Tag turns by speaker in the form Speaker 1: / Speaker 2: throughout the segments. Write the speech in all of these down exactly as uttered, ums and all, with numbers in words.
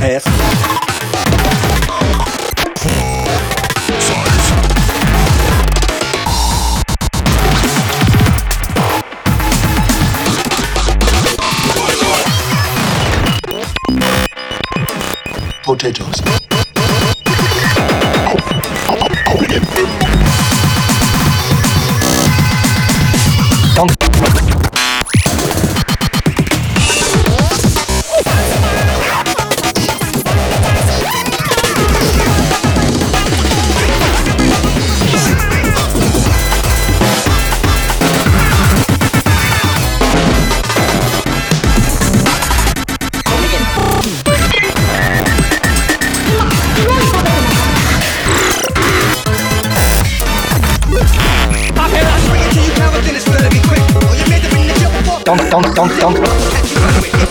Speaker 1: ass.
Speaker 2: Potatoes.
Speaker 1: Don't. Don't, don't, don't, don't.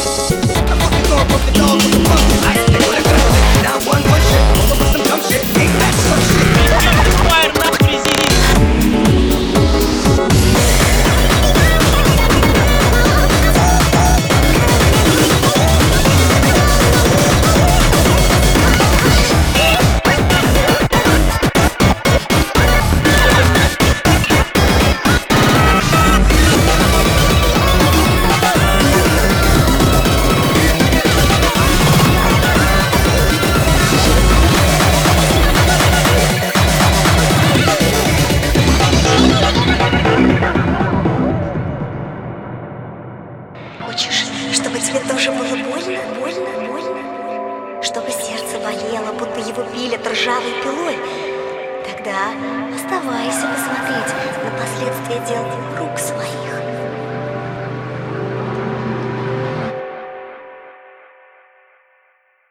Speaker 3: Хочешь, чтобы тебе тоже было больно, больно, больно? Чтобы сердце болело, будто его пилят ржавой пилой? Тогда оставайся посмотреть на последствия дел рук своих.